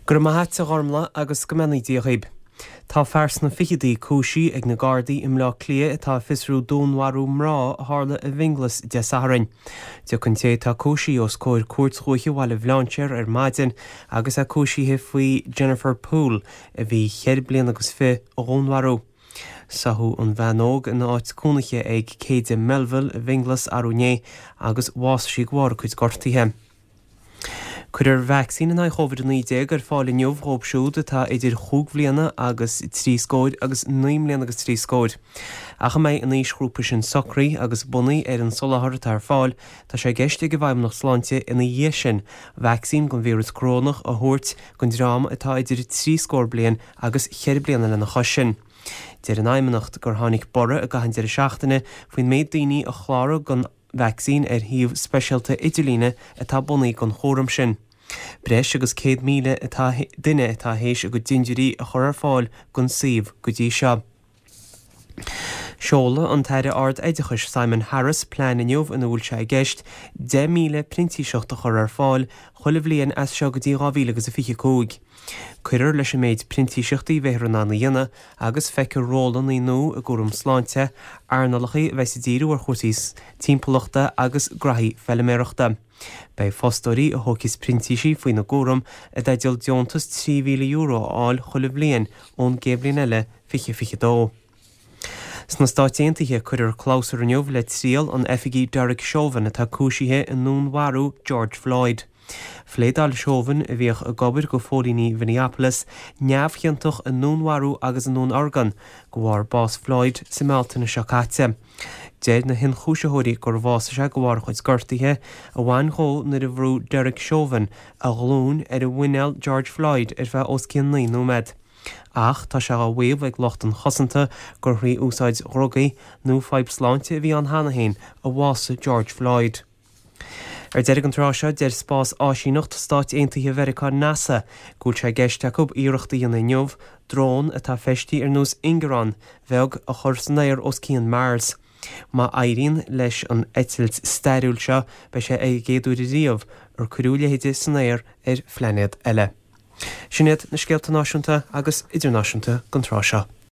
Gur maithe gharmla agus gomenidí a réib. Tá fers na fichidaí cúisí ag na Gardaí im lá clia atá fisrú dónharú mrá hála a bhinglas de Saharin. Dio chun té tá cúisí os cóir cuairt bhile bhláintear ar maidin agus a cúisíthe faoi Jennifer Poole a bhí cheir bliain agus fi ó dónharú. Sahu an bheanóg an áit cúnaiche ag céide Melville a bhinglas arúné agus bhás sí gháir chuid gortaithe. Cuidir vaccín in COVID-19 gur fáil inniuh hóbsúd atá idir chúg bbliana agus 3 scóid agus 9 bliana agus 3 scóid. Acha méid in níos grúpa sin socraí agus bunaí ar an solathar tar fáil tá sé geiste go bhaim nach sláinte ina dhé sin vaccín gon vírus crónach a thuirt gon drám atá idir 3 scóir blian agus 4 bliana lena chosin. Deir an aimimenacht gur tháinig bora a gahan deir seachtaine faoin méid daoine a chlára gon vaccín ar híomh speisialta idirlíne atá bunaí gon chóram sin. Breis agus 100,000 duine atá hééis a go dindirí a chur ar fáil gon siomh go dtí seo. Seola an taire ard éidechais Simon Harris plean inniuh in bhúil se gceist 10,000 printíiseachta chur ar fáil chulah blion as seo go dtí 2025. Cuirear leis méid printíiseachtaí bheithar na dhéine agus feicear rólan í nó a gúrum sláinte arnalachaí bheitsidíú ar chuirtís timpeachta agus graí felliméireachta. Bei fóstóirí a thógis printíisí faoin na gúrum a d'eideal deontas €3,000 áil chulah blion ón géblin eile fiche. Sna stáitiaontaithe chuidir chlásar inniuh le tríal an efigí Derek Chauvin atá cúisithe in nún George Floyd. Phléadal Chauvin a bhíoh a gobar go fólíní Minneapolis neamhcheantach in nún agus in nún organ go bhhar Boss Floyd sa Melton na seocáte. Déad na hin chúiseóirí gur bhása se go bhhar chuid gortaithe a bhain chó na a bhrú Derek Chauvin a glún ar a bhuineal George Floyd ar bheith os cin nómed. Ach tá se a bhuiamh ag lochtan chosanta gur thrí úsáid rugaí nó feib sláinte a bhí an hanahéin a bhása George Floyd. Ar deir an tráseo deir spás áisínacht stáit aontaithe Mheiriceá NASA gúil sé gceiste go íireachta dhéana inniuh drón atá feistí ar nús Ingerán bheag a chur sannéir os cían Mars. Má éiríonn leis an eitilt stairiúil seo be sé ag géadú riamh ar cruúlahéide sannéir ar phleanéad eile. Sinnéad na scéalta náisiúnta agus idirnáisiúnta gan tráseo.